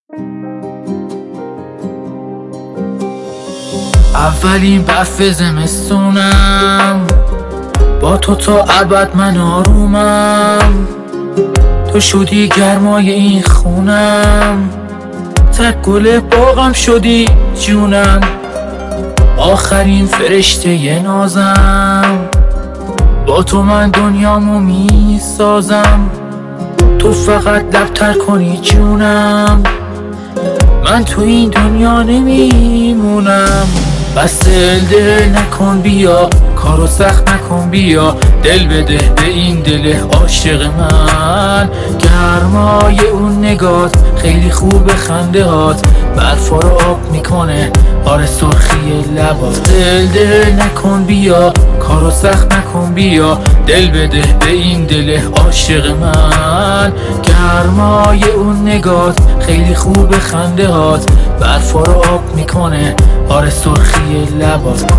اولین برف زمستونم، با تو تا ابد من آرومم. تو شدی گرمای این خونم، تک گل باغم شدی جونم. آخرین فرشته نازم، با تو من دنیامو میسازم. تو فقط لبتر کنی جونم، من تو این دنیا نمیمونم. بس دل نکن بیا، کارو سخت نکن بیا. دل بده به این دل عاشق من. گرمای اون نگات خیلی خوب، خنده هات برفا رو آب میکنه، آره سرخی لبات. دل نکن بیا، کارو سخت نکن بیا. دل بده به این دل عاشق من. گرمای اون نگات خیلی خوب، خنده هات برفا رو آب میکنه، آره سرخی لبات.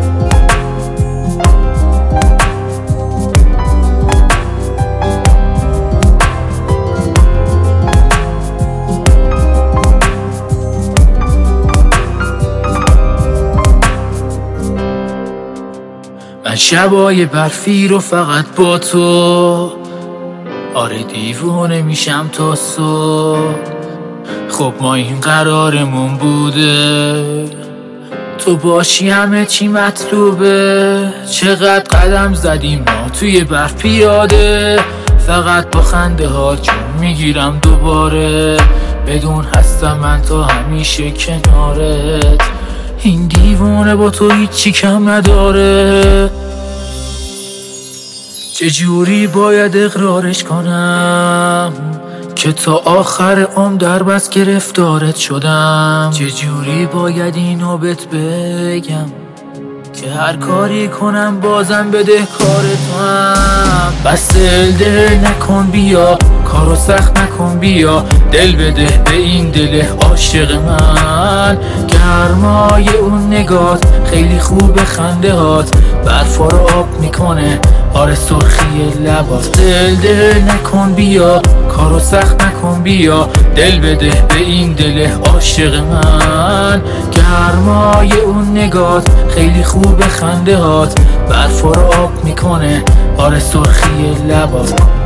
من شبای برفی رو فقط با تو، آره دیوونه میشم تا صبح. خب ما این قرارمون بوده، تو باشی همه چی مطلوبه. چقدر قدم زدیم ما توی برف پیاده، فقط با خنده ها جون میگیرم دوباره. بدون هستم من تا همیشه کنارت، این دیوونه با تو هیچی کم نداره. چجوری باید اقرارش کنم که تا آخر عمر در بس گرفتارت شدم؟ چجوری باید اینو بهت بگم که هر کاری کنم بازم بدهکار توام؟ بس دل نکن بیا، کارو سخت نکن بیا. دل بده به این دل عاشق من. گرمای اون نگات خیلی خوب، خنده هات برفا رو آب میکنه، آره سرخی لبات. دل نکن بیا، کارو سخت نکن بیا. دل بده به این دل عاشق من. گرمای اون نگات خیلی خوب، خنده هات برفا رو آب میکنه، آره سرخی لبات.